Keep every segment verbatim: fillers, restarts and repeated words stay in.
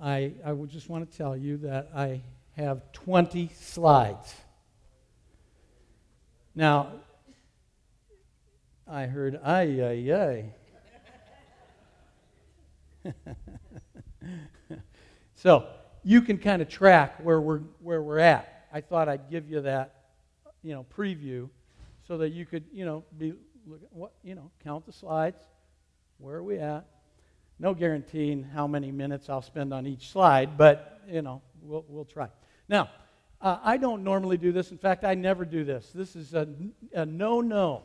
I, I would just want to tell you that I have twenty slides. Now, I heard, ay, ay, ay. So, you can kind of track where we're where we're at. I thought I'd give you that, you know, preview so that you could, you know, be look at what, you know, count the slides. Where are we at? No guaranteeing how many minutes I'll spend on each slide, but, you know, we'll we'll try. Now, uh, I don't normally do this. In fact, I never do this. This is a, a no-no.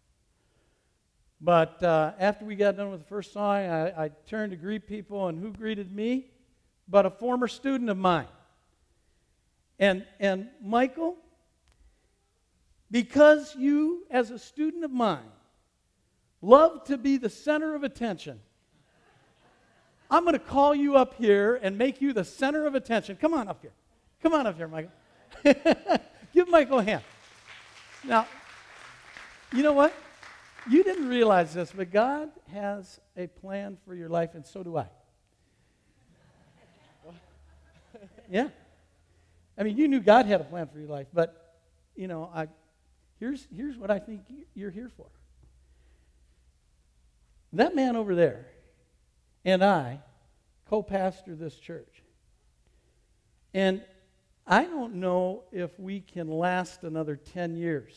But uh, after we got done with the first song, I, I turned to greet people, and who greeted me? But a former student of mine. And, and Michael, because you, as a student of mine, love to be the center of attention, I'm going to call you up here and make you the center of attention. Come on up here. Come on up here, Michael. Give Michael a hand. Now, you know what? You didn't realize this, but God has a plan for your life, and so do I. Yeah. I mean, you knew God had a plan for your life, but, you know, I here's here's what I think you're here for. That man over there and I co-pastor this church. And I don't know if we can last another ten years.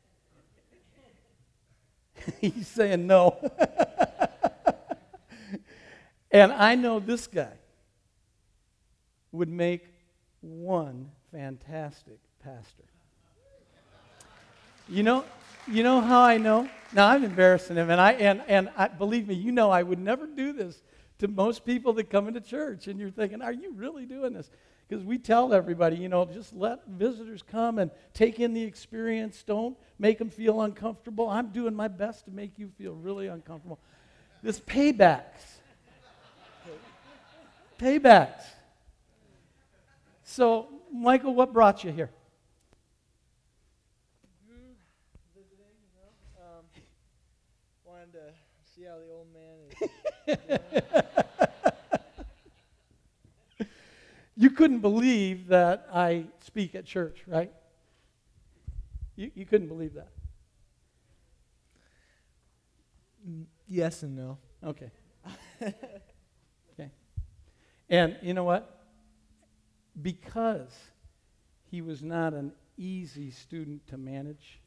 He's saying no. And I know this guy would make one fantastic pastor. You know, you know how I know? Now I'm embarrassing him, and I and and I, believe me, you know I would never do this to most people that come into church. And you're thinking, are you really doing this? Because we tell everybody, you know, just let visitors come and take in the experience. Don't make them feel uncomfortable. I'm doing my best to make you feel really uncomfortable. This paybacks. Paybacks. So, Michael, what brought you here? Visiting, you know. Um, wanted to see how the old man is doing. You couldn't believe that I speak at church, right? You, you couldn't believe that. Yes and no. Okay. Okay. And you know what? Because he was not an easy student to manage,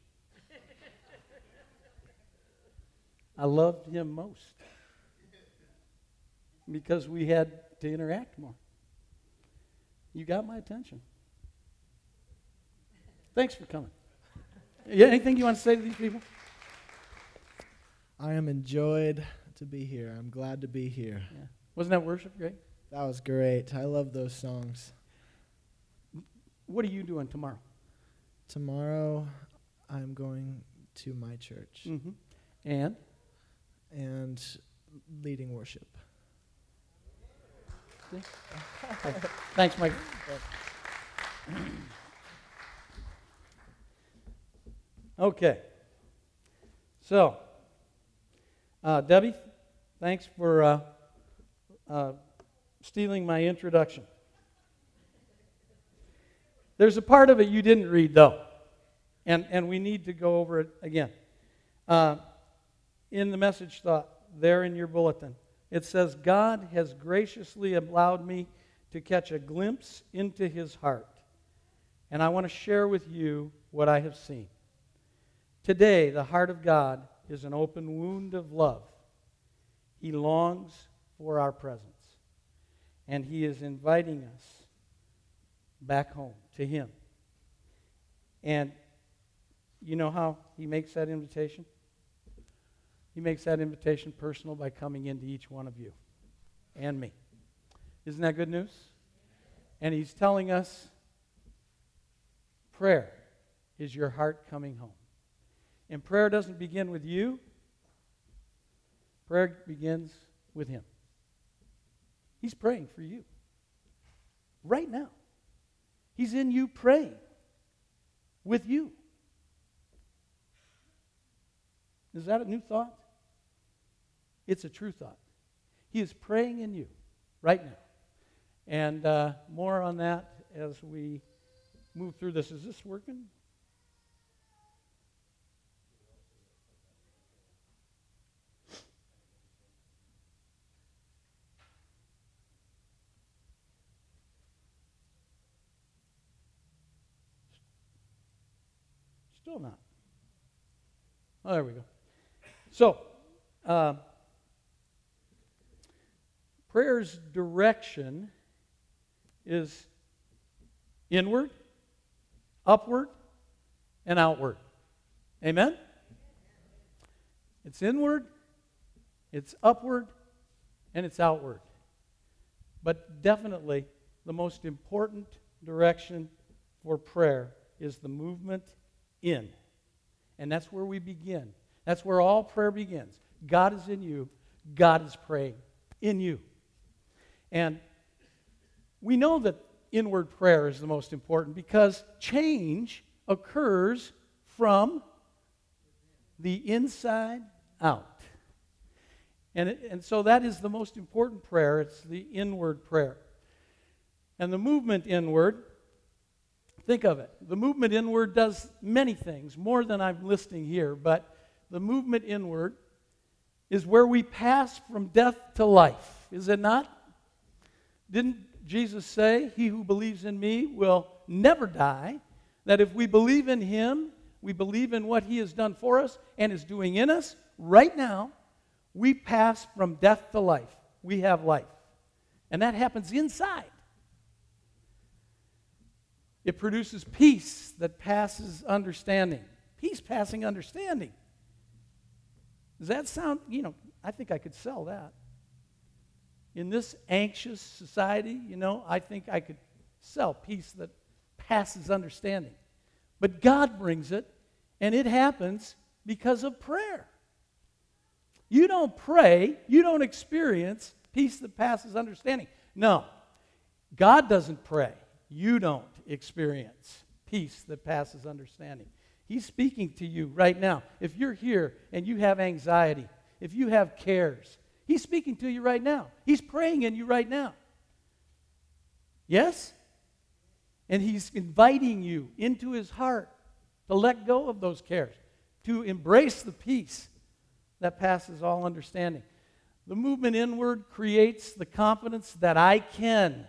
I loved him most. Because we had to interact more. You got my attention. Thanks for coming. Yeah, anything you want to say to these people? I am enjoyed to be here. I'm glad to be here. Yeah. Wasn't that worship great? That was great. I love those songs. What are you doing tomorrow? Tomorrow, I'm going to my church Mm-hmm. And? and leading worship. Okay. Thanks, Mike. Okay. So, uh, Debbie, thanks for uh, uh, stealing my introduction. There's a part of it you didn't read, though, and, and we need to go over it again. Uh, in the message thought, there in your bulletin, it says, God has graciously allowed me to catch a glimpse into his heart, and I want to share with you what I have seen. Today, the heart of God is an open wound of love. He longs for our presence, and he is inviting us back home to him. And you know how he makes that invitation? He makes that invitation personal by coming into each one of you and me. Isn't that good news? And he's telling us prayer is your heart coming home. And prayer doesn't begin with you. Prayer begins with him. He's praying for you right now. He's in you praying with you. Is that a new thought? It's a true thought. He is praying in you right now. And uh, more on that as we move through this. Is this working? Still not. Oh, there we go. So, uh, prayer's direction is inward, upward, and outward. Amen? It's inward, it's upward, and it's outward. But definitely, the most important direction for prayer is the movement in. And that's where we begin. That's where all prayer begins. God is in you. God is praying in you. And we know that inward prayer is the most important because change occurs from the inside out. And, it, and so that is the most important prayer. It's the inward prayer. And the movement inward, think of it. The movement inward does many things, more than I'm listing here, but the movement inward is where we pass from death to life. Is it not? Didn't Jesus say, "He who believes in me will never die"? That if we believe in him, we believe in what he has done for us and is doing in us right now, we pass from death to life. We have life. And that happens inside. It produces peace that passes understanding. Peace passing understanding. Does that sound, you know, I think I could sell that. In this anxious society, you know, I think I could sell peace that passes understanding. But God brings it, and it happens because of prayer. You don't pray, you don't experience peace that passes understanding. No, God doesn't pray. You don't experience peace that passes understanding. He's speaking to you right now. If you're here and you have anxiety, if you have cares, he's speaking to you right now. He's praying in you right now. Yes? And he's inviting you into his heart to let go of those cares, to embrace the peace that passes all understanding. The movement inward creates the confidence that I can.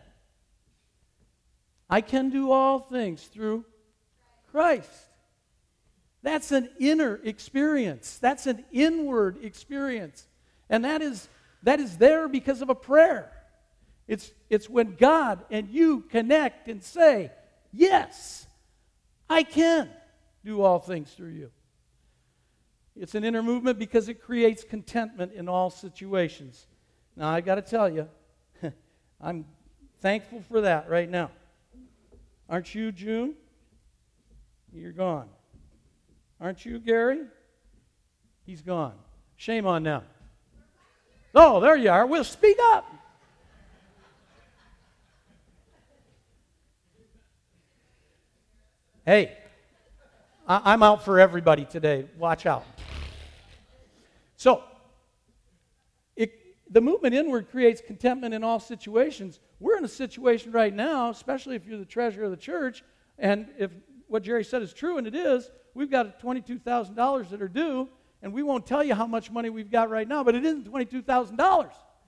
I can do all things through Christ. That's an inner experience. That's an inward experience. And that is, that is there because of a prayer. It's, it's when God and you connect and say, yes, I can do all things through you. It's an inner movement because it creates contentment in all situations. Now, I got to tell you, I'm thankful for that right now. Aren't you, June? You're gone. Aren't you, Gary? He's gone. Shame on them. Oh, there you are. Well, speak up. Hey, I- I'm out for everybody today. Watch out. So, it, the movement inward creates contentment in all situations. We're in a situation right now, especially if you're the treasurer of the church, and if what Jerry said is true, and it is, we've got twenty-two thousand dollars that are due, and we won't tell you how much money we've got right now, but it isn't twenty-two thousand dollars.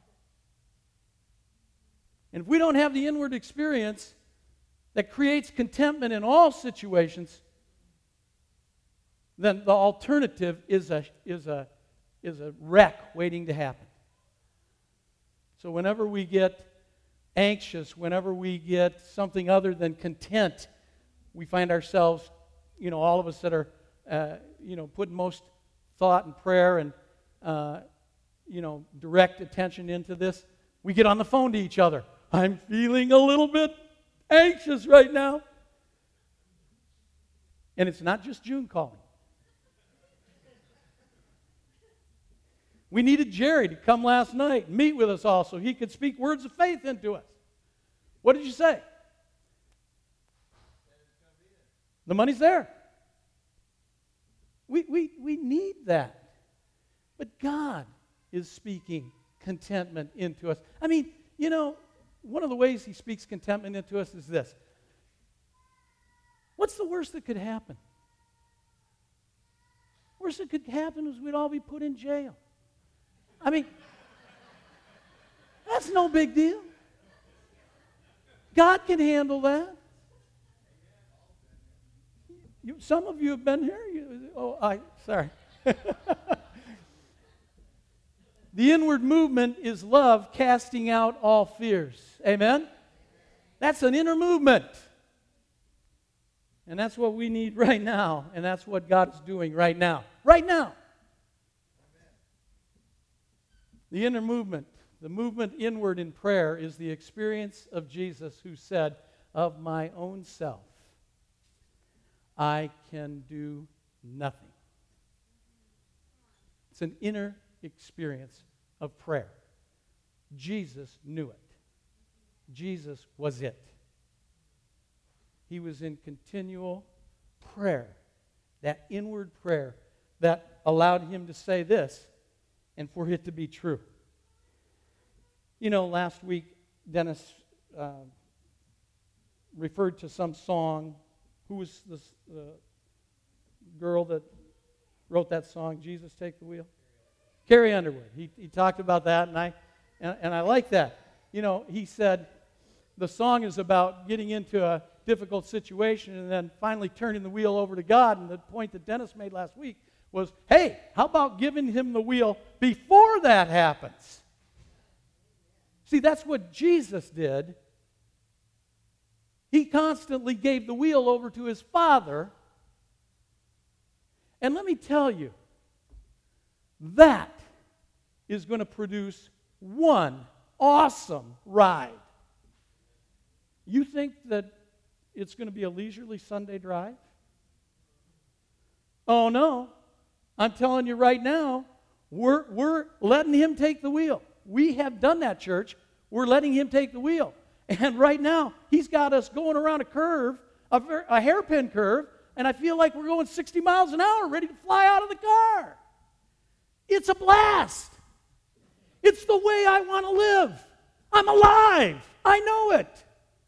And if we don't have the inward experience that creates contentment in all situations, then the alternative is a, is a, is a wreck waiting to happen. So whenever we get anxious, whenever we get something other than content, we find ourselves, you know, all of us that are, uh, you know, putting most thought and prayer and, uh, you know, direct attention into this, we get on the phone to each other. I'm feeling a little bit anxious right now. And it's not just June calling. We needed Jerry to come last night and meet with us all so he could speak words of faith into us. What did you say? The money's there. We, we, we need that. But God is speaking contentment into us. I mean, you know, one of the ways he speaks contentment into us is this. What's the worst that could happen? Worst that could happen is we'd all be put in jail. I mean, that's no big deal. God can handle that. You, some of you have been here. You, oh, I sorry. The inward movement is love casting out all fears. Amen? That's an inner movement. And that's what we need right now. And that's what God is doing right now. Right now. The inner movement, the movement inward in prayer, is the experience of Jesus who said, "Of my own self, I can do nothing." It's an inner experience of prayer. Jesus knew it. Jesus was it. He was in continual prayer, that inward prayer that allowed him to say this and for it to be true. You know, last week, Dennis uh, referred to some song. Who was the uh, girl that wrote that song, Jesus Take the Wheel? Carrie Underwood. He, he talked about that, and I, and, and I like that. You know, he said the song is about getting into a difficult situation and then finally turning the wheel over to God. And the point that Dennis made last week was, hey, how about giving him the wheel before that happens? See, that's what Jesus did. He constantly gave the wheel over to his Father. And let me tell you, that is going to produce one awesome ride. You think that it's going to be a leisurely Sunday drive? Oh, no. I'm telling you right now, we're, we're letting him take the wheel. We have done that, church. We're letting him take the wheel. And right now, he's got us going around a curve, a, a hairpin curve, and I feel like we're going sixty miles an hour, ready to fly out of the car. It's a blast. It's the way I want to live. I'm alive. I know it.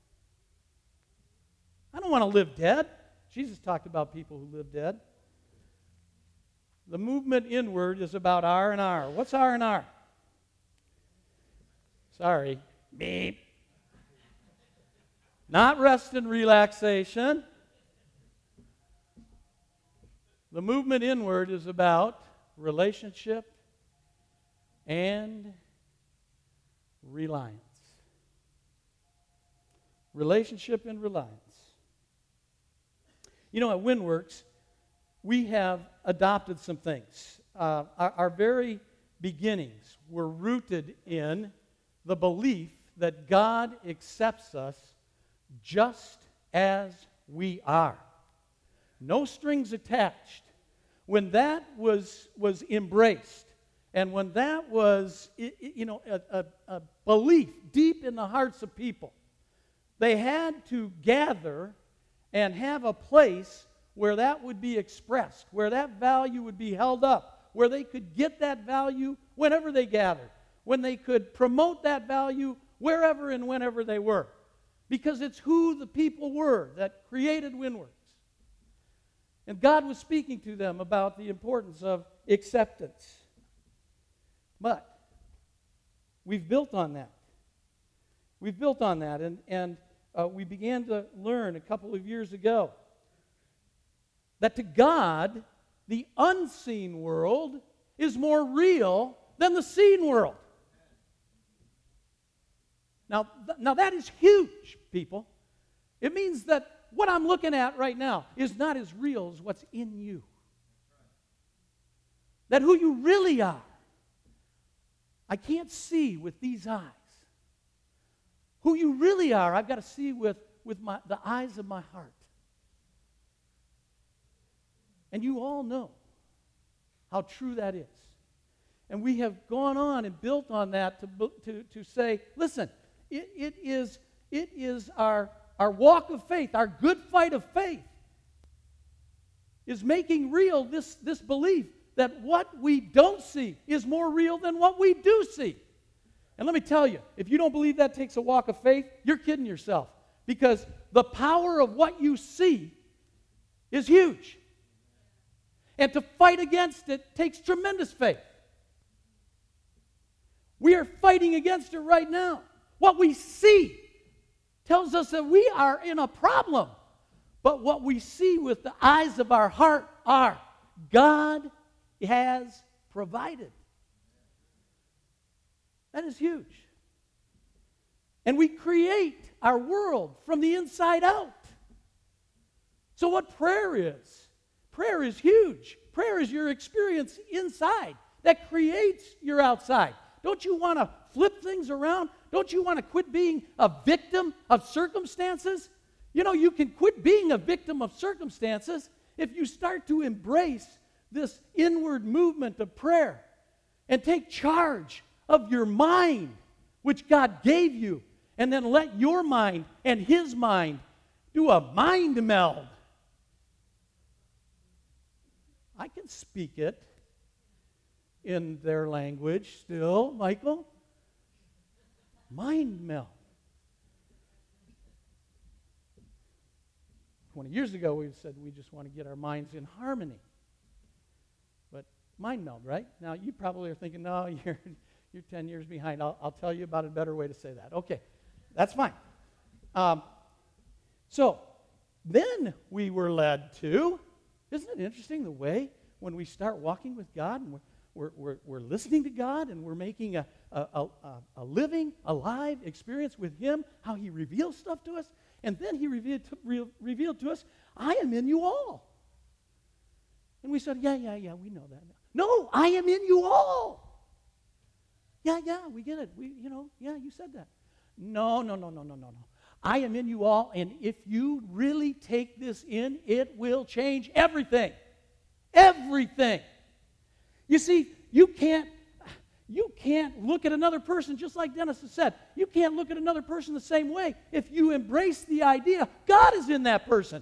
I don't want to live dead. Jesus talked about people who live dead. The movement inward is about R and R. What's R and R? Sorry. Beep. Not rest and relaxation. The movement inward is about relationship and reliance. Relationship and reliance. You know, at WindWorks, we have adopted some things. Uh, our, our very beginnings were rooted in the belief that God accepts us just as we are. No strings attached. When that was, was embraced, and when that was, you know, a, a, a belief deep in the hearts of people, they had to gather and have a place where that would be expressed, where that value would be held up, where they could get that value whenever they gathered, when they could promote that value wherever and whenever they were. Because it's who the people were that created WindWorks. And God was speaking to them about the importance of acceptance. But we've built on that. We've built on that, and, and uh, we began to learn a couple of years ago that to God, the unseen world is more real than the seen world. Now, th- now that is huge, people. It means that what I'm looking at right now is not as real as what's in you. That who you really are, I can't see with these eyes. Who you really are, I've got to see with, with my, the eyes of my heart. And you all know how true that is. And we have gone on and built on that to, to, to say, listen, it, it is, it is our, our walk of faith, our good fight of faith, is making real this, this belief that what we don't see is more real than what we do see. And let me tell you, if you don't believe that takes a walk of faith, you're kidding yourself. Because the power of what you see is huge. And to fight against it takes tremendous faith. We are fighting against it right now. What we see tells us that we are in a problem. But what we see with the eyes of our heart are God has provided. That is huge. And we create our world from the inside out. So what prayer is, prayer is huge. Prayer is your experience inside that creates your outside. Don't you want to flip things around? Don't you want to quit being a victim of circumstances? You know, you can quit being a victim of circumstances if you start to embrace this inward movement of prayer and take charge of your mind, which God gave you, and then let your mind and His mind do a mind meld. I can speak it in their language still, Michael. Mind meld. twenty years ago, we said we just want to get our minds in harmony. But mind meld, right? Now, you probably are thinking, no, you're, you're ten years behind. I'll, I'll tell you about a better way to say that. Okay, that's fine. Um, so, then we were led to, isn't it interesting the way when we start walking with God and we're, we're, we're, we're listening to God and we're making a, a, a, a living, alive experience with Him, how He reveals stuff to us, and then He revealed to, re, revealed to us, I am in you all. And we said, yeah, yeah, yeah, we know that. No, I am in you all. Yeah, yeah, we get it. We, you know, yeah, you said that. No, no, no, no, no, no, no. I am in you all, and if you really take this in, it will change everything. Everything. You see, you can't you can't look at another person, just like Dennis has said. You can't look at another person the same way if you embrace the idea God is in that person.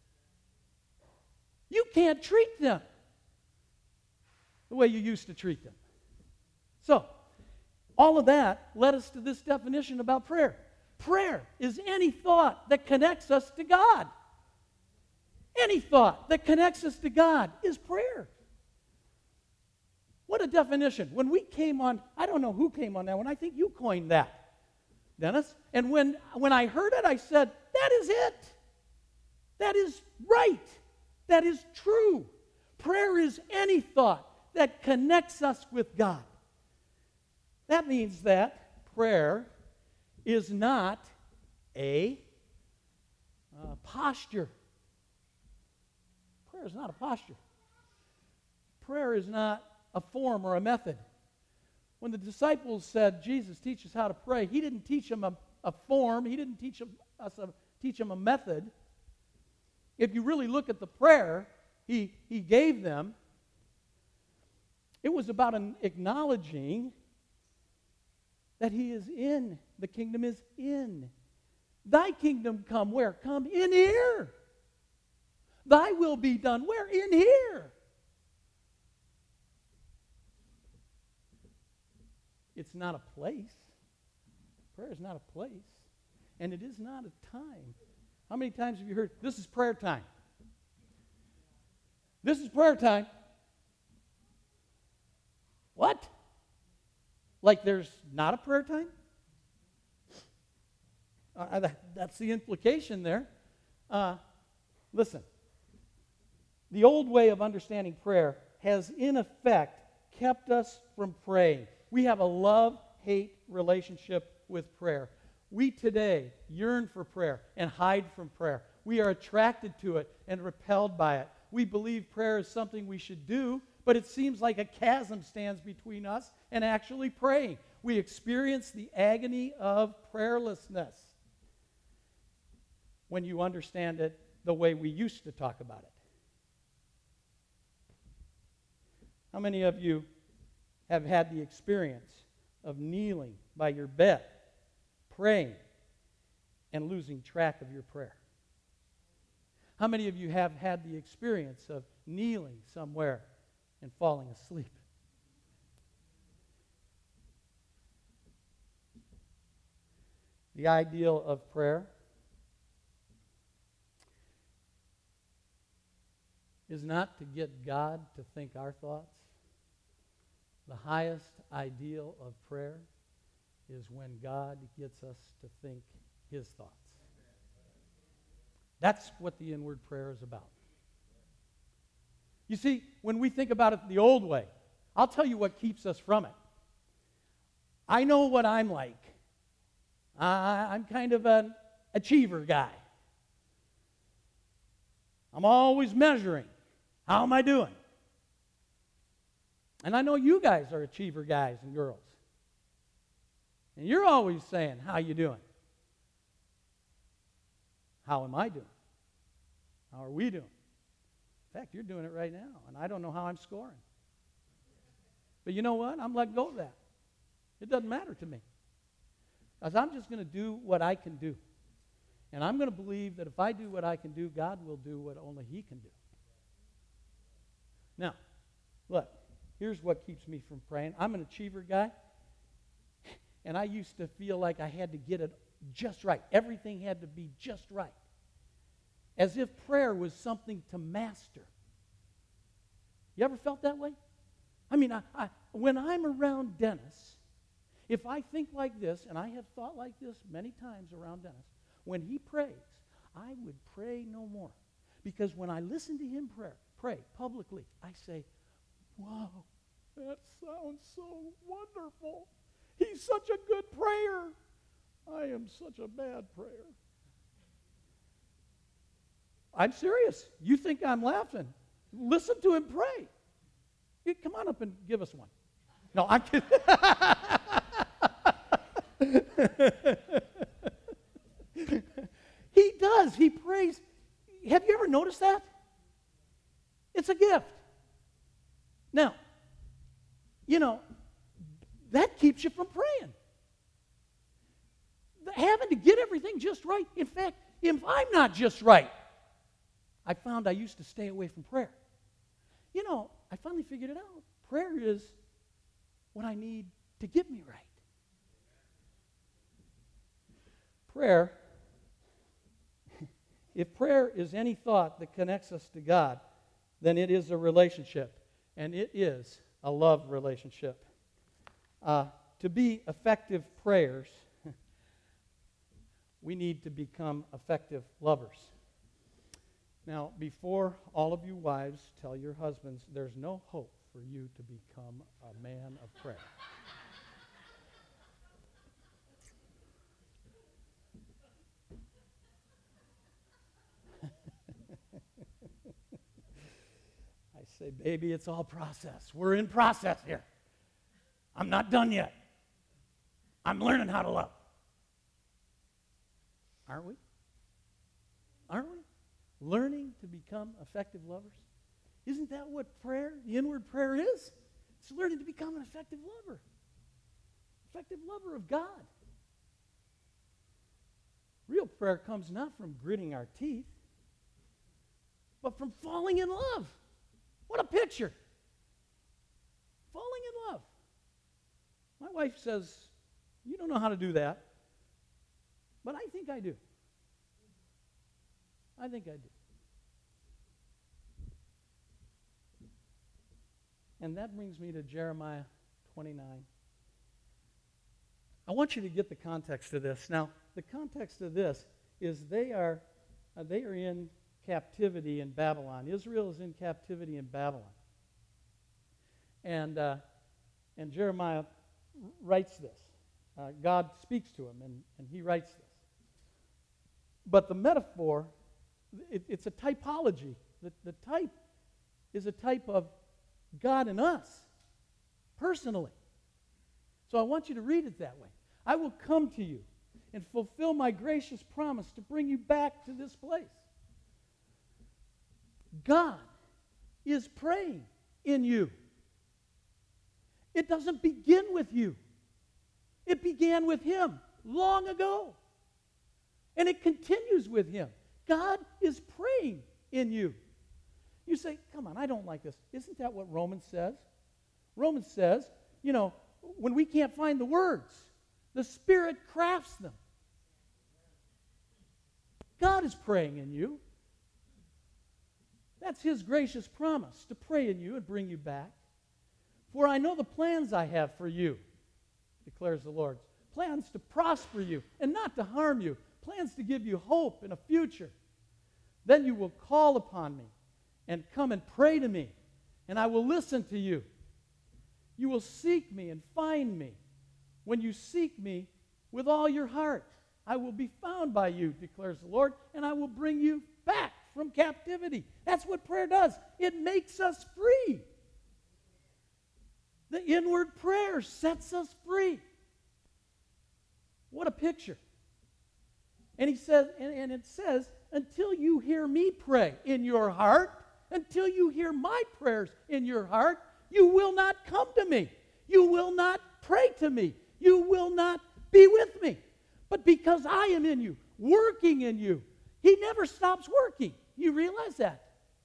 You can't treat them the way you used to treat them. So, all of that led us to this definition about prayer. Prayer is any thought that connects us to God. Any thought that connects us to God is prayer. What a definition. When we came on, I don't know who came on that one. I think you coined that, Dennis. And when, when I heard it, I said, that is it. That is right. That is true. Prayer is any thought that connects us with God. That means that prayer is not a uh, posture. Prayer is not a posture. Prayer is not a form or a method. When the disciples said, Jesus, teach us how to pray, He didn't teach them a, a form. He didn't teach them, us a, teach them a method. If you really look at the prayer he, he gave them, it was about an acknowledging that He is in. The kingdom is in. Thy kingdom come where? Come in here. Thy will be done where? In here. It's not a place. Prayer is not a place. And it is not a time. How many times have you heard, this is prayer time? This is prayer time. What? Like there's not a prayer time? Uh, that, that's the implication there. Uh, listen, the old way of understanding prayer has in effect kept us from praying. We have a love-hate relationship with prayer. We today yearn for prayer and hide from prayer. We are attracted to it and repelled by it. We believe prayer is something we should do, but it seems like a chasm stands between us and actually praying. We experience the agony of prayerlessness when you understand it the way we used to talk about it. How many of you have had the experience of kneeling by your bed, praying, and losing track of your prayer? How many of you have had the experience of kneeling somewhere and falling asleep? The ideal of prayer is not to get God to think our thoughts. The highest ideal of prayer is when God gets us to think his thoughts. That's what the inward prayer is about. You see, when we think about it the old way, I'll tell you what keeps us from it. I know what I'm like. I, I'm kind of an achiever guy. I'm always measuring. How am I doing? And I know you guys are achiever guys and girls. And you're always saying, how you doing? How am I doing? How are we doing? In fact, you're doing it right now, and I don't know how I'm scoring. But you know what? I'm letting go of that. It doesn't matter to me. Because I'm just going to do what I can do. And I'm going to believe that if I do what I can do, God will do what only he can do. Now, look, here's what keeps me from praying. I'm an achiever guy, and I used to feel like I had to get it just right. Everything had to be just right. As if prayer was something to master. You ever felt that way? I mean, I, I, when I'm around Dennis, if I think like this, and I have thought like this many times around Dennis, when he prays, I would pray no more. Because when I listen to him pray, pray publicly, I say, wow, that sounds so wonderful. He's such a good prayer. I am such a bad prayer. I'm serious. You think I'm laughing. Listen to him pray. You, come on up and give us one. No, I'm kidding. He does. He prays. Have you ever noticed that? It's a gift. Now, you know, that keeps you from praying. Having to get everything just right. In fact, if I'm not just right, I found I used to stay away from prayer. You know, I finally figured it out. Prayer is what I need to get me right. Prayer, if prayer is any thought that connects us to God, then it is a relationship, and it is a love relationship. Uh, to be effective prayers, we need to become effective lovers. Now, before all of you wives tell your husbands, there's no hope for you to become a man of prayer. I say, baby, it's all process. We're in process here. I'm not done yet. I'm learning how to love. Aren't we? Aren't we? Learning to become effective lovers. Isn't that what prayer, the inward prayer is? It's learning to become an effective lover. Effective lover of God. Real prayer comes not from gritting our teeth, but from falling in love. What a picture. Falling in love. My wife says, you don't know how to do that. But I think I do. I think I do. And that brings me to Jeremiah twenty-nine. I want you to get the context of this. Now, the context of this is they are uh, they are in captivity in Babylon. Israel is in captivity in Babylon. And uh, and Jeremiah writes this. Uh, God speaks to him, and, and he writes this. But the metaphor, it, it's a typology. The, the type is a type of God and us, personally. So I want you to read it that way. I will come to you and fulfill my gracious promise to bring you back to this place. God is praying in you. It doesn't begin with you. It began with him long ago. And it continues with him. God is praying in you. You say, come on, I don't like this. Isn't that what Romans says? Romans says, you know, when we can't find the words, the Spirit crafts them. God is praying in you. That's his gracious promise, to pray in you and bring you back. For I know the plans I have for you, declares the Lord. Plans to prosper you and not to harm you. Plans to give you hope and a future. Then you will call upon me and come and pray to me, and I will listen to you. You will seek me and find me. When you seek me with all your heart, I will be found by you, declares the Lord, and I will bring you back from captivity. That's what prayer does. It makes us free. The inward prayer sets us free. What a picture. And he says, and, and it says, until you hear me pray in your heart, until you hear my prayers in your heart, you will not come to me. You will not pray to me. You will not be with me. But because I am in you, working in you, he never stops working. You realize that?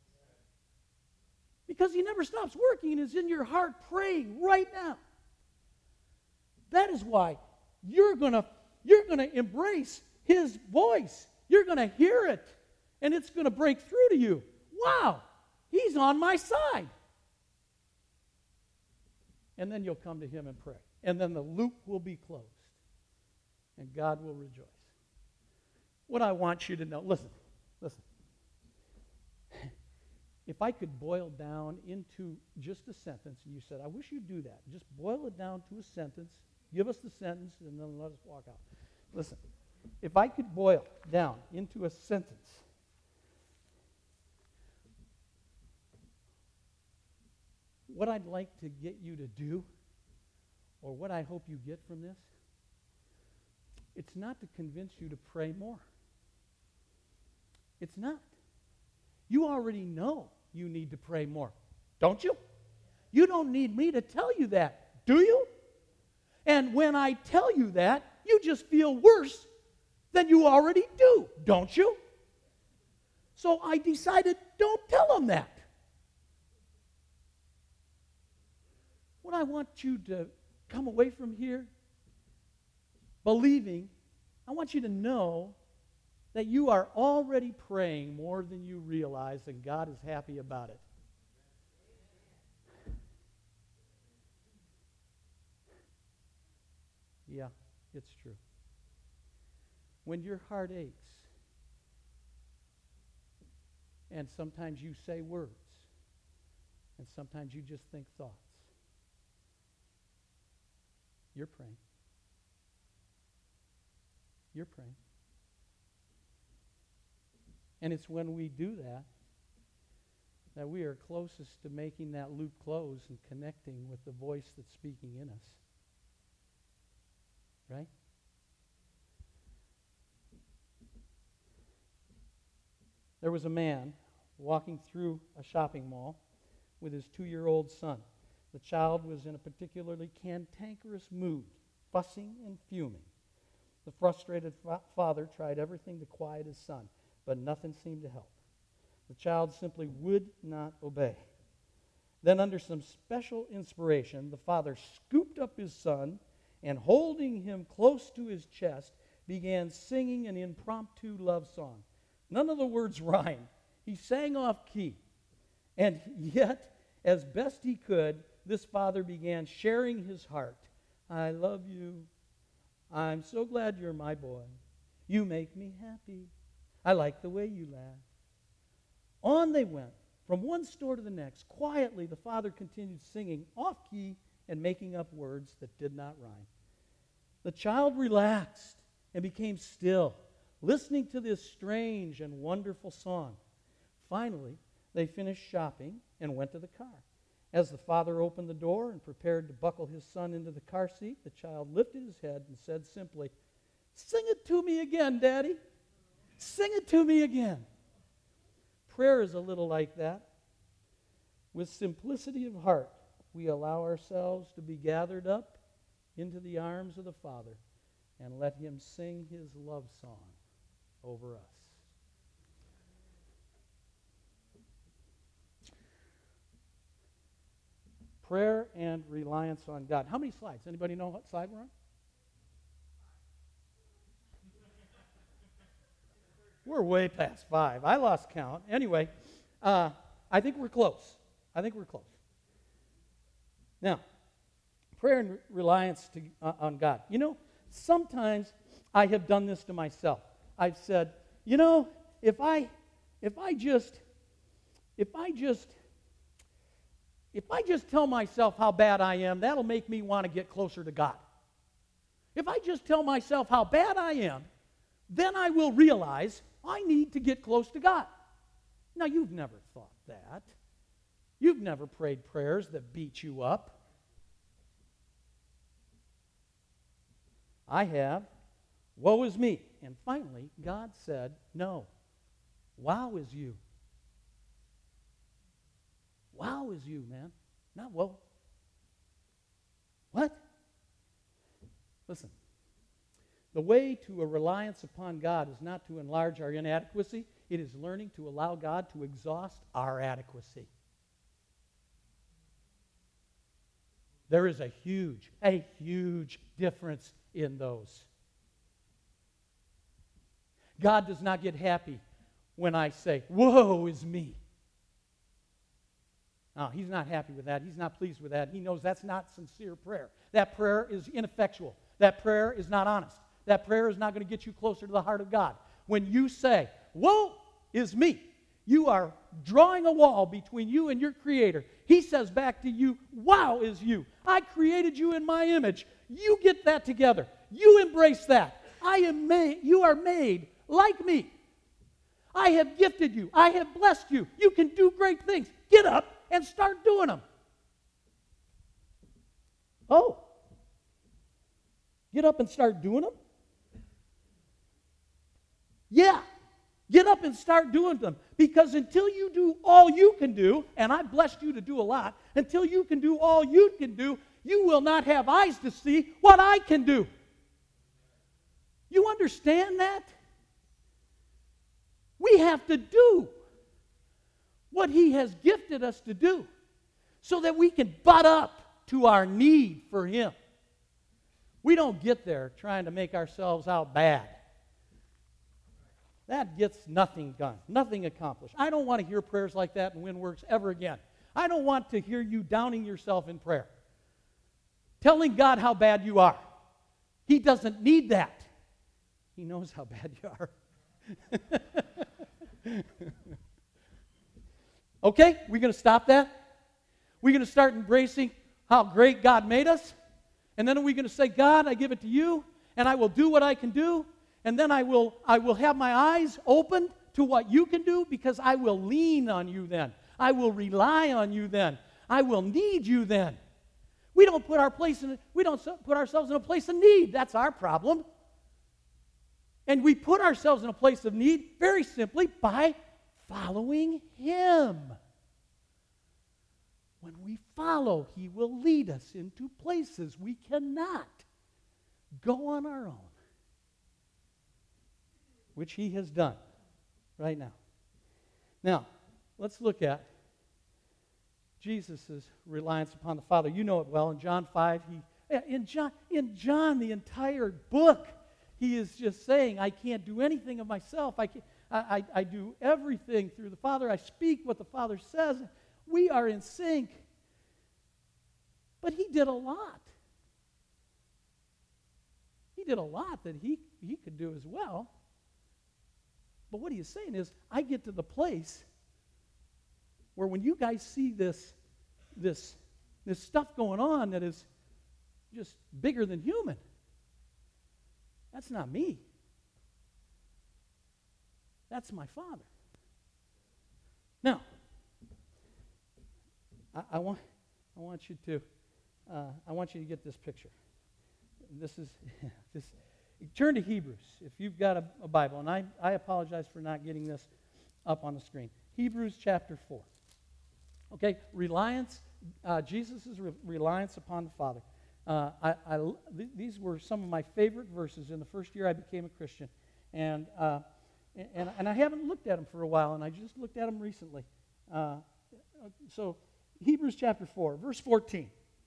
Because he never stops working and is in your heart praying right now. That is why you're going to you're going to embrace his voice. You're going to hear it, and it's going to break through to you. Wow, he's on my side. And then you'll come to him and pray. And then the loop will be closed, and God will rejoice. What I want you to know, listen, listen. If I could boil down into just a sentence, and you said, I wish you'd do that. Just boil it down to a sentence. Give us the sentence, and then let us walk out. Listen, if I could boil down into a sentence, what I'd like to get you to do, or what I hope you get from this, it's not to convince you to pray more. It's not. You already know you need to pray more, don't you? You don't need me to tell you that, do you? And when I tell you that, you just feel worse than you already do, don't you? So I decided, don't tell them that. What I want you to come away from here believing, I want you to know that you are already praying more than you realize, and God is happy about it. Yeah, it's true. When your heart aches, and sometimes you say words, and sometimes you just think thoughts, you're praying. You're praying. And it's when we do that that we are closest to making that loop close and connecting with the voice that's speaking in us. Right? There was a man walking through a shopping mall with his two-year-old son. The child was in a particularly cantankerous mood, fussing and fuming. The frustrated fa- father tried everything to quiet his son, but nothing seemed to help. The child simply would not obey. Then, under some special inspiration, the father scooped up his son and, holding him close to his chest, began singing an impromptu love song. None of the words rhymed. He sang off key. And yet, as best he could, this father began sharing his heart. I love you. I'm so glad you're my boy. You make me happy. I like the way you laugh. On they went, from one store to the next. Quietly, the father continued singing off-key and making up words that did not rhyme. The child relaxed and became still, listening to this strange and wonderful song. Finally, they finished shopping and went to the car. As the father opened the door and prepared to buckle his son into the car seat, the child lifted his head and said simply, "Sing it to me again, Daddy. Sing it to me again." Prayer is a little like that. With simplicity of heart, we allow ourselves to be gathered up into the arms of the Father and let him sing his love song over us. Prayer and reliance on God. How many slides? Anybody know what slide we're on? We're way past five. I lost count. Anyway, uh, I think we're close. I think we're close. Now, prayer and reliance to, uh, on God. You know, sometimes I have done this to myself. I've said, you know, if I, if I just, if I just, if I just tell myself how bad I am, that'll make me want to get closer to God. If I just tell myself how bad I am, then I will realize I need to get close to God. Now, you've never thought that. You've never prayed prayers that beat you up. I have. Woe is me. And finally, God said, no. Wow is you. Wow is you, man. Not woe. What? Listen. The way to a reliance upon God is not to enlarge our inadequacy. It is learning to allow God to exhaust our adequacy. There is a huge, a huge difference in those. God does not get happy when I say, woe is me. No, he's not happy with that. He's not pleased with that. He knows that's not sincere prayer. That prayer is ineffectual. That prayer is not honest. That prayer is not going to get you closer to the heart of God. When you say, woe is me, you are drawing a wall between you and your Creator. He says back to you, wow is you. I created you in my image. You get that together. You embrace that. I am made, you are made like me. I have gifted you. I have blessed you. You can do great things. Get up and start doing them. Oh. Get up and start doing them? Yeah. Get up and start doing them. Because until you do all you can do, and I've blessed you to do a lot, until you can do all you can do, you will not have eyes to see what I can do. You understand that? We have to do what He has gifted us to do so that we can butt up to our need for Him. We don't get there trying to make ourselves out bad. That gets nothing done, nothing accomplished. I don't want to hear prayers like that in WinWorks ever again. I don't want to hear you downing yourself in prayer, telling God how bad you are. He doesn't need that. He knows how bad you are. Okay, we're going to stop that? We're going to start embracing how great God made us? And then are we going to say, God, I give it to you, and I will do what I can do, and then I will, I will have my eyes open to what you can do, because I will lean on you then. I will rely on you then. I will need you then. We don't put our place in, we don't put ourselves in a place of need. That's our problem. And we put ourselves in a place of need very simply by following Him. When we follow, He will lead us into places we cannot go on our own, which He has done right now. Now, let's look at Jesus' reliance upon the Father. You know it well. In John five, he in John, in John, the entire book, he is just saying, I can't do anything of myself. I, can't, I, I, I do everything through the Father. I speak what the Father says. We are in sync. But he did a lot. He did a lot that he, he could do as well. But what he is saying is, I get to the place where when you guys see this, this, this stuff going on that is just bigger than human, that's not me. That's my Father. Now, I, I want I want you to uh, I want you to get this picture. This is this. Turn to Hebrews if you've got a, a Bible, and I, I apologize for not getting this up on the screen. Hebrews chapter four. Okay, reliance. Uh, Jesus' re- reliance upon the Father. Uh, I, I, th- these were some of my favorite verses in the first year I became a Christian, and uh, and and I haven't looked at them for a while, and I just looked at them recently. Uh, so, Hebrews chapter four, verse fourteen.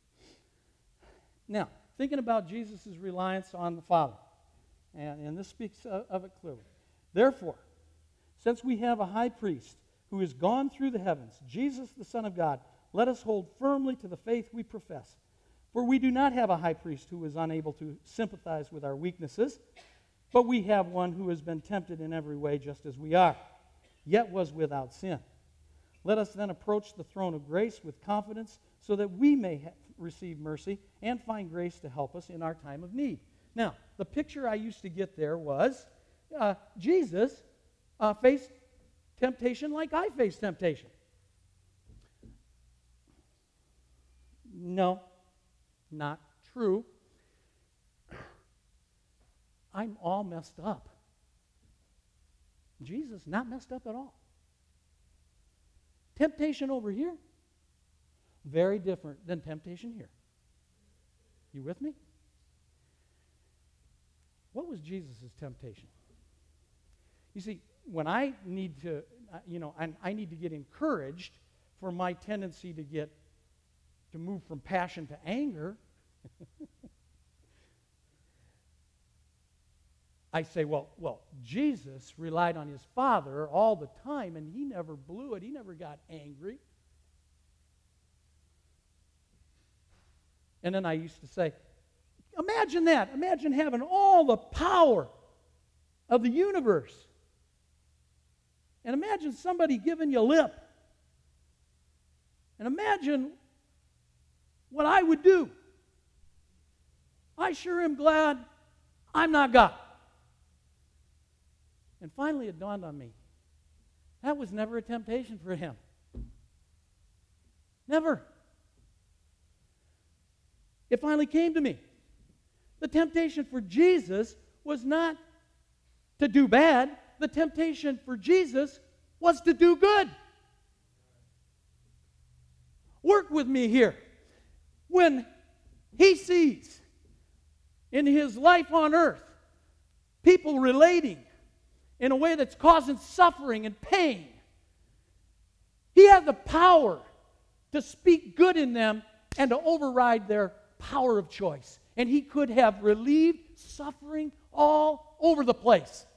Now, thinking about Jesus' reliance on the Father, and, and this speaks of, of it clearly. Therefore, Since we have a high priest who has gone through the heavens, Jesus the Son of God, let us hold firmly to the faith we profess. For we do not have a high priest who is unable to sympathize with our weaknesses, but we have one who has been tempted in every way just as we are, yet was without sin. Let us then approach the throne of grace with confidence so that we may ha- receive mercy and find grace to help us in our time of need. Now, the picture I used to get there was uh, Jesus uh, faced temptation like I face temptation. No, not true. I'm all messed up. Jesus, not messed up at all. Temptation over here, very different than temptation here. You with me? What was Jesus' temptation? You see, when I need to, you know, I, I need to get encouraged for my tendency to get, to move from passion to anger, I say, well, well, Jesus relied on his Father all the time, and he never blew it. He never got angry. And then I used to say, imagine that. Imagine having all the power of the universe. And imagine somebody giving you lip. And imagine what I would do. I sure am glad I'm not God. And finally it dawned on me, that was never a temptation for him. Never. It finally came to me. The temptation for Jesus was not to do bad. The temptation for Jesus was to do good. Work with me here. When he sees in his life on earth people relating in a way that's causing suffering and pain, he had the power to speak good in them and to override their power of choice. And he could have relieved suffering all over the place.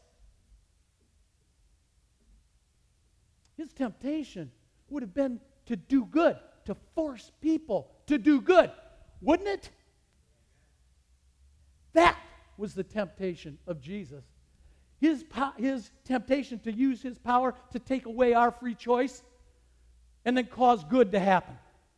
His temptation would have been to do good, to force people to do good, wouldn't it? That was the temptation of Jesus. His, po- his temptation to use his power to take away our free choice and then cause good to happen.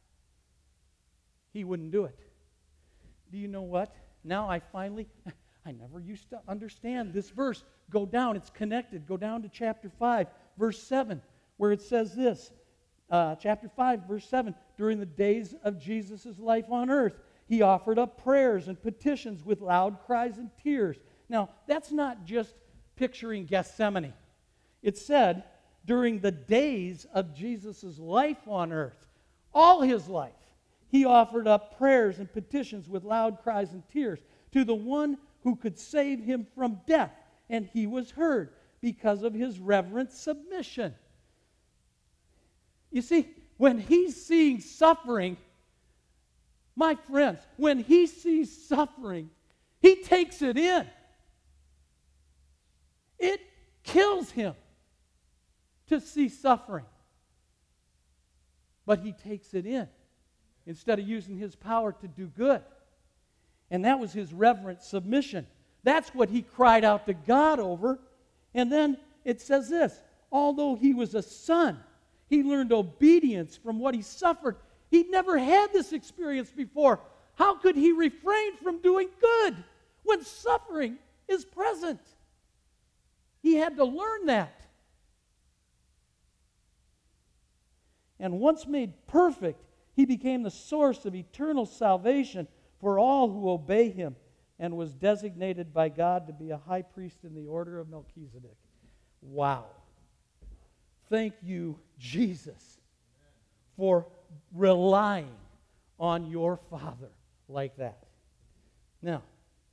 He wouldn't do it. Do you know what? Now I finally, I never used to understand this verse. Go down, it's connected. Go down to chapter five, verse seven, where it says this. Uh, chapter five, verse seven, during the days of Jesus' life on earth, he offered up prayers and petitions with loud cries and tears. Now, that's not just picturing Gethsemane. It said, during the days of Jesus' life on earth, all his life, he offered up prayers and petitions with loud cries and tears to the one who could save him from death, and he was heard because of his reverent submission. You see, when he's seeing suffering, my friends, when he sees suffering, he takes it in. It kills him to see suffering. But he takes it in instead of using his power to do good. And that was his reverent submission. That's what he cried out to God over. And then it says this, although he was a son, he learned obedience from what he suffered. He'd never had this experience before. How could he refrain from doing good when suffering is present? He had to learn that. And once made perfect, he became the source of eternal salvation for all who obey him and was designated by God to be a high priest in the order of Melchizedek. Wow. Thank you, Jesus, for relying on your Father like that. Now,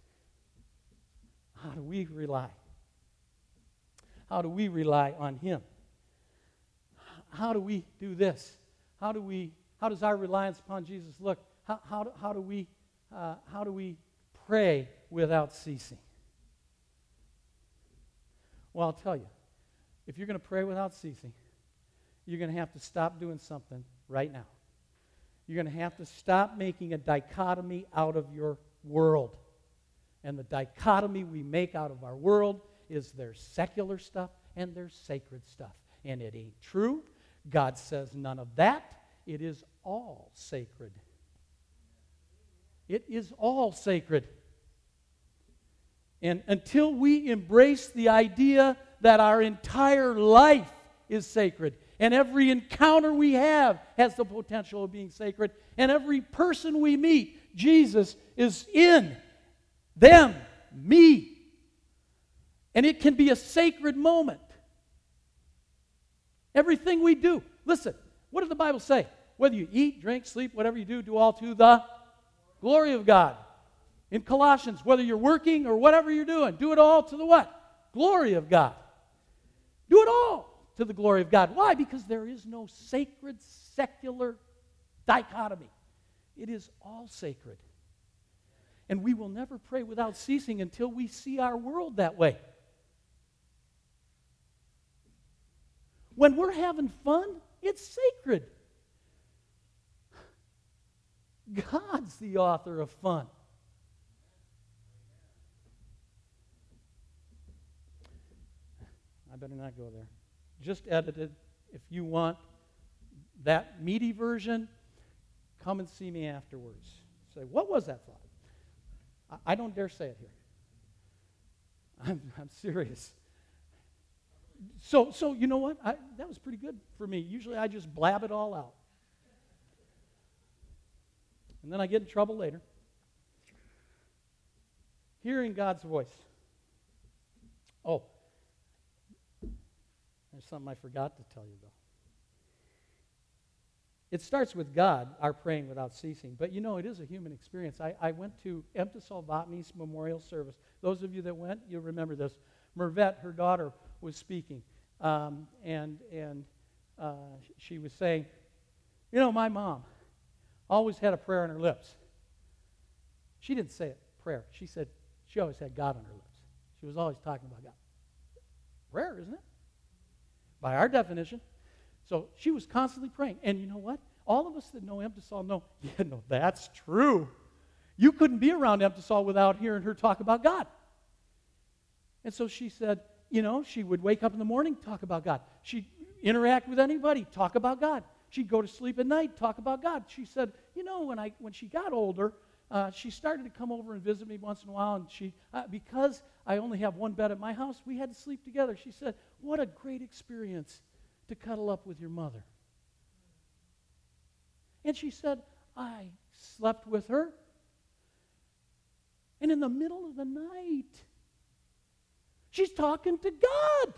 how do we rely? How do we rely on him? How do we do this? How do we? How does our reliance upon Jesus look? How, how, do, how do we? Uh, how do we pray without ceasing? Well, I'll tell you. if you're going to pray without ceasing, you're going to have to stop doing something right now. You're going to have to stop making a dichotomy out of your world. And the dichotomy we make out of our world is there's secular stuff and there's sacred stuff. And it ain't true. God says none of that. It is all sacred. It is all sacred. And until we embrace the idea that our entire life is sacred, and every encounter we have has the potential of being sacred, and every person we meet, Jesus is in them, me. And it can be a sacred moment. Everything we do. Listen, what does the Bible say? Whether you eat, drink, sleep, whatever you do, do all to the glory of God. In Colossians, whether you're working or whatever you're doing, do it all to the what? Glory of God. Do it all to the glory of God. Why? Because there is no sacred, secular dichotomy. It is all sacred. And we will never pray without ceasing until we see our world that way. When we're having fun, it's sacred. God's the author of fun. I better not go there. Just edited. If you want that meaty version, come and see me afterwards. Say, what was that thought? I, I don't dare say it here. I'm, I'm serious. So, so you know what? I, that was pretty good for me. Usually I just blab it all out. And then I get in trouble later. Hearing God's voice. Oh, there's something I forgot to tell you, though. It starts with God, our praying without ceasing. But you know, it is a human experience. I, I went to Emtisol Botany's memorial service. Those of you that went, you'll remember this. Mervette, her daughter, was speaking. Um, and and uh, she was saying, you know, my mom always had a prayer on her lips. She didn't say it, prayer. She said she always had God on her lips. She was always talking about God. Prayer, isn't it? By our definition. So she was constantly praying. And you know what? All of us that know Emtisol know, yeah, no, that's true. You couldn't be around Emtisol without hearing her talk about God. And so she said, you know, she would wake up in the morning, talk about God. She'd interact with anybody, talk about God. She'd go to sleep at night, talk about God. She said, you know, when I when she got older, uh, she started to come over and visit me once in a while, and she, uh, because I only have one bed at my house, we had to sleep together. She said, what a great experience to cuddle up with your mother. And she said, I slept with her, and in the middle of the night, she's talking to God.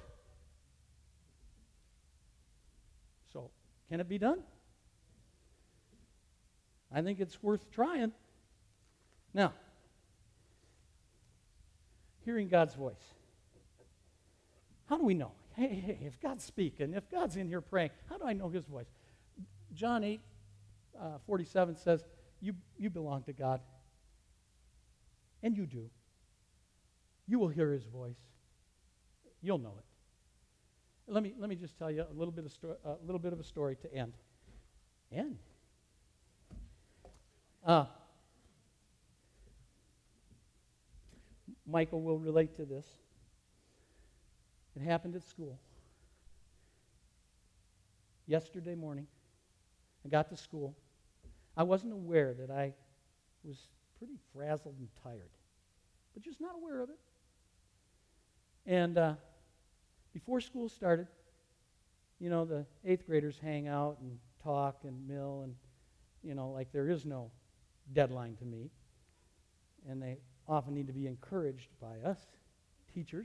So, can it be done? I think it's worth trying. Now, hearing God's voice. How do we know? Hey, hey, if God's speaking, if God's in here praying, how do I know His voice? John eight uh, forty-seven says, you, you belong to God. And you do. You will hear His voice. You'll know it. Let me let me just tell you a little bit of sto- a little bit of a story to end. End. Uh, Michael will relate to this. It happened at school. Yesterday morning, I got to school. I wasn't aware that I was pretty frazzled and tired, but just not aware of it. And uh, before school started, you know, the eighth graders hang out and talk and mill and, you know, like there is no deadline to meet. And they often need to be encouraged by us, teachers.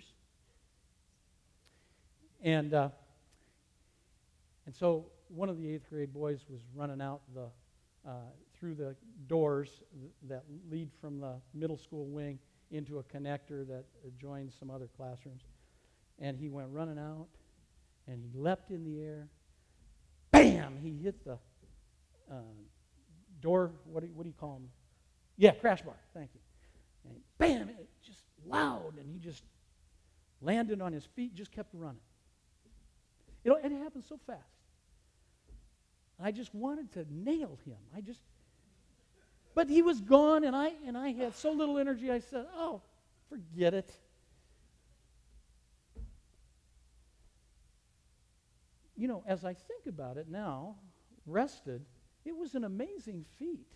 And uh, and so one of the eighth grade boys was running out the uh, through the doors th- that lead from the middle school wing into a connector that joins some other classrooms. And he went running out, and he leapt in the air. Bam! He hit the uh, door, what do, you, what do you call them? Yeah, crash bar, thank you. And bam! It just loud, and he just landed on his feet, just kept running. You know, it happened so fast. I just wanted to nail him. I just, but he was gone, and I and I had so little energy. I said, "Oh, forget it." You know, as I think about it now, rested, it was an amazing feat.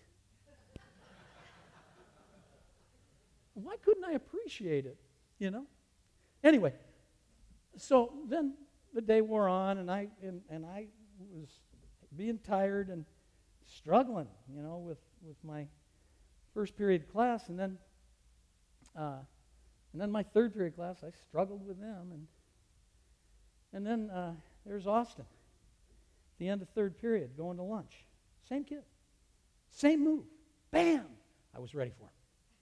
Why couldn't I appreciate it? You know. Anyway, so then the day wore on, and I and, and I was being tired and struggling, you know, with, with my first period class, and then uh, and then my third period class, I struggled with them, and and then uh, there's Austin, the end of third period, going to lunch, same kid, same move, bam! I was ready for him.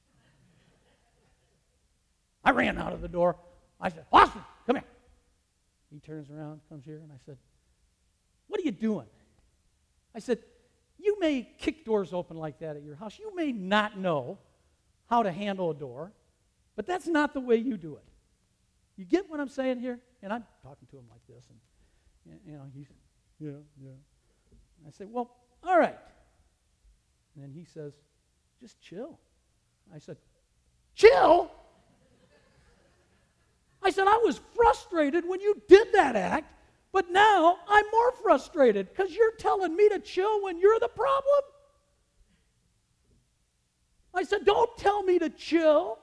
I ran out of the door. I said, "Austin, come here." He turns around, comes here, and I said, "What are you doing?" I said, "You may kick doors open like that at your house. You may not know how to handle a door, but that's not the way you do it. You get what I'm saying here?" And I'm talking to him like this, and you know, he's, yeah, yeah. I say, "Well, all right." And then he says, "Just chill." I said, "Chill?" I said, "I was frustrated when you did that act, but now I'm more frustrated because you're telling me to chill when you're the problem." I said, "Don't tell me to chill."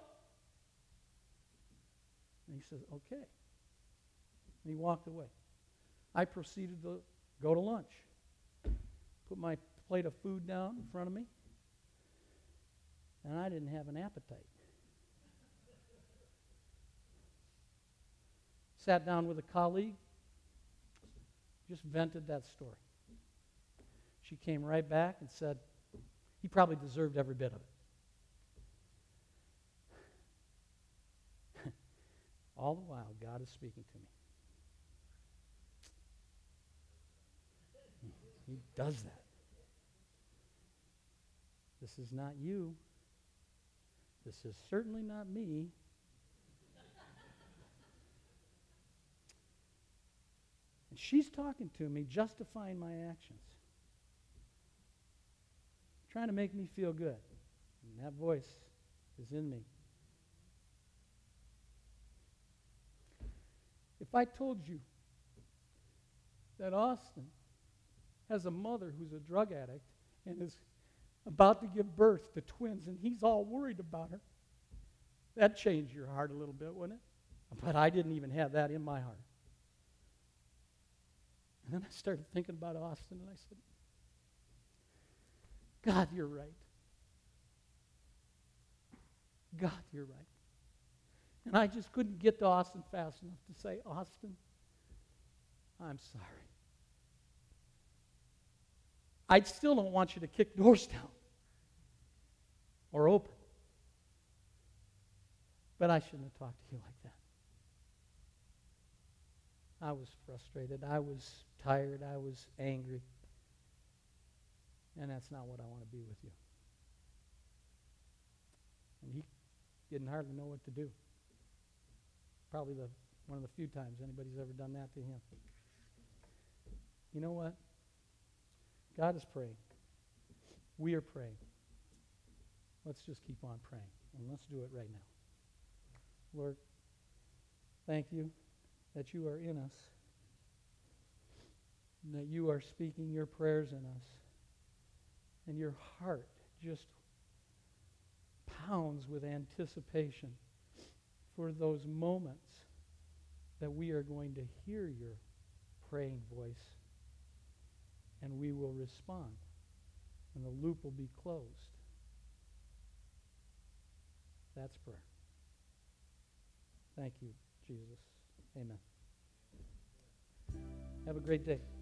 And he says, "Okay." And he walked away. I proceeded to go to lunch, put my plate of food down in front of me, and I didn't have an appetite. Sat down with a colleague, just vented that story. She came right back and said, "He probably deserved every bit of it." All the while, God is speaking to me. He does that. This is not you. This is certainly not me. And she's talking to me, justifying my actions, trying to make me feel good. And that voice is in me. If I told you that Austin has a mother who's a drug addict and is about to give birth to twins, and he's all worried about her, that'd change your heart a little bit, wouldn't it? But I didn't even have that in my heart. And then I started thinking about Austin, and I said, "God, you're right. God, you're right." And I just couldn't get to Austin fast enough to say, "Austin, I'm sorry. I still don't want you to kick doors down or open. But I shouldn't have talked to you like that. I was frustrated. I was tired. I was angry. And that's not what I want to be with you." And he didn't hardly know what to do. Probably the one of the few times anybody's ever done that to him. You know what? God is praying. We are praying. Let's just keep on praying. And let's do it right now. Lord, thank you that you are in us, and that you are speaking your prayers in us, and your heart just pounds with anticipation for those moments that we are going to hear your praying voice, and we will respond, and the loop will be closed. That's prayer. Thank you, Jesus. Amen. Have a great day.